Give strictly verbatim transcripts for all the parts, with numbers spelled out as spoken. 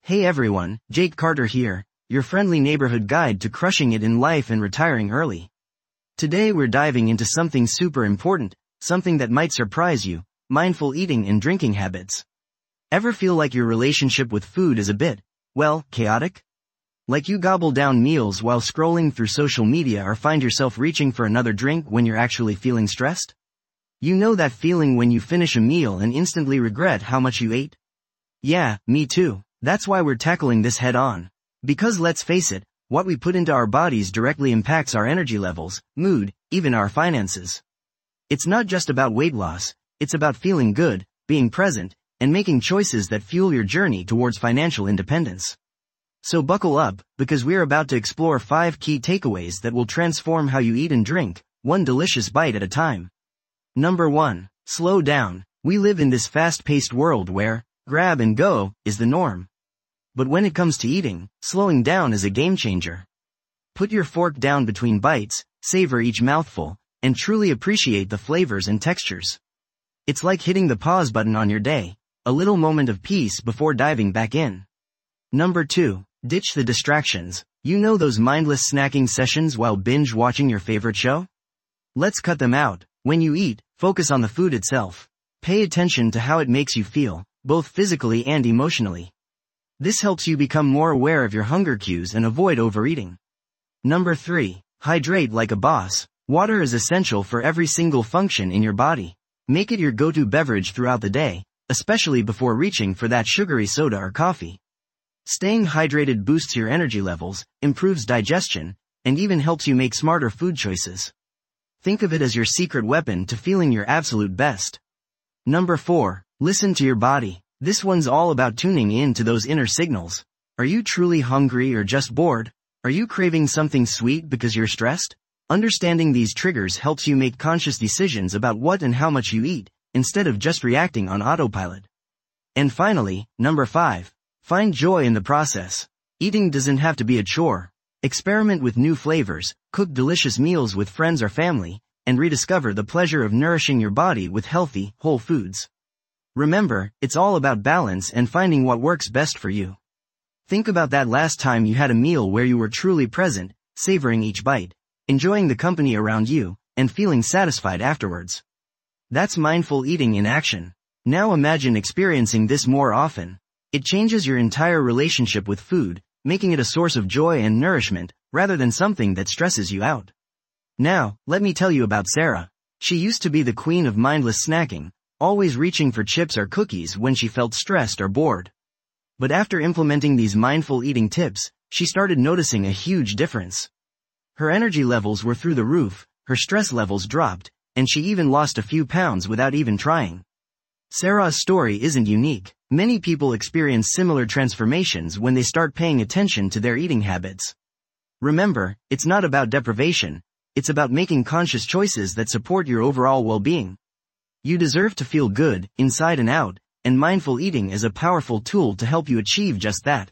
Hey everyone, Jake Carter here, your friendly neighborhood guide to crushing it in life and retiring early. Today we're diving into something super important, something that might surprise you: mindful eating and drinking habits. Ever feel like your relationship with food is a bit, well, chaotic? Like you gobble down meals while scrolling through social media or find yourself reaching for another drink when you're actually feeling stressed? You know that feeling when you finish a meal and instantly regret how much you ate? Yeah, me too. That's why we're tackling this head on. Because let's face it, what we put into our bodies directly impacts our energy levels, mood, even our finances. It's not just about weight loss, it's about feeling good, being present, and making choices that fuel your journey towards financial independence. So buckle up, because we're about to explore five key takeaways that will transform how you eat and drink, one delicious bite at a time. Number one. Slow down. We live in this fast-paced world where grab and go is the norm. But when it comes to eating, slowing down is a game changer. Put your fork down between bites, savor each mouthful, and truly appreciate the flavors and textures. It's like hitting the pause button on your day, a little moment of peace before diving back in. Number two. Ditch the distractions. You know those mindless snacking sessions while binge watching your favorite show? Let's cut them out. When you eat, focus on the food itself. Pay attention to how it makes you feel, both physically and emotionally. This helps you become more aware of your hunger cues and avoid overeating. Number three. Hydrate like a boss. Water is essential for every single function in your body. Make it your go-to beverage throughout the day, especially before reaching for that sugary soda or coffee. Staying hydrated boosts your energy levels, improves digestion, and even helps you make smarter food choices. Think of it as your secret weapon to feeling your absolute best. Number four. Listen to your body. This one's all about tuning in to those inner signals. Are you truly hungry or just bored? Are you craving something sweet because you're stressed? Understanding these triggers helps you make conscious decisions about what and how much you eat, instead of just reacting on autopilot. And finally, number five. Find joy in the process. Eating doesn't have to be a chore. Experiment with new flavors, cook delicious meals with friends or family, and rediscover the pleasure of nourishing your body with healthy, whole foods. Remember, it's all about balance and finding what works best for you. Think about that last time you had a meal where you were truly present, savoring each bite, enjoying the company around you, and feeling satisfied afterwards. That's mindful eating in action. Now imagine experiencing this more often. It changes your entire relationship with food, making it a source of joy and nourishment, rather than something that stresses you out. Now, let me tell you about Sarah. She used to be the queen of mindless snacking, always reaching for chips or cookies when she felt stressed or bored. But after implementing these mindful eating tips, she started noticing a huge difference. Her energy levels were through the roof, her stress levels dropped, and she even lost a few pounds without even trying. Sarah's story isn't unique. Many people experience similar transformations when they start paying attention to their eating habits. Remember, it's not about deprivation, it's about making conscious choices that support your overall well-being. You deserve to feel good, inside and out, and mindful eating is a powerful tool to help you achieve just that.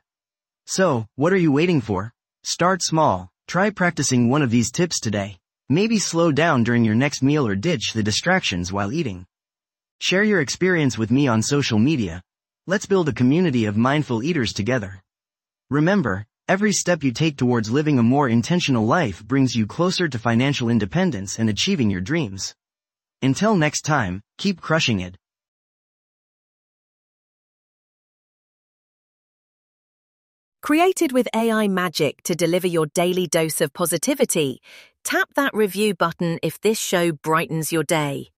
So, what are you waiting for? Start small. Try practicing one of these tips today. Maybe slow down during your next meal or ditch the distractions while eating. Share your experience with me on social media. Let's build a community of mindful eaters together. Remember, every step you take towards living a more intentional life brings you closer to financial independence and achieving your dreams. Until next time, keep crushing it. Created with A I magic to deliver your daily dose of positivity, tap that review button if this show brightens your day.